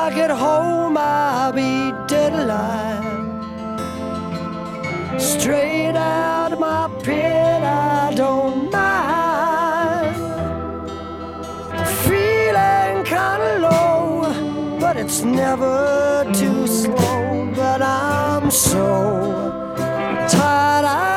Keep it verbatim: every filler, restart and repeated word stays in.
I get home, I'll be dead alive. Straight out of my pit, I don't mind. Feeling kinda low, but it's never too slow. But I'm so tired,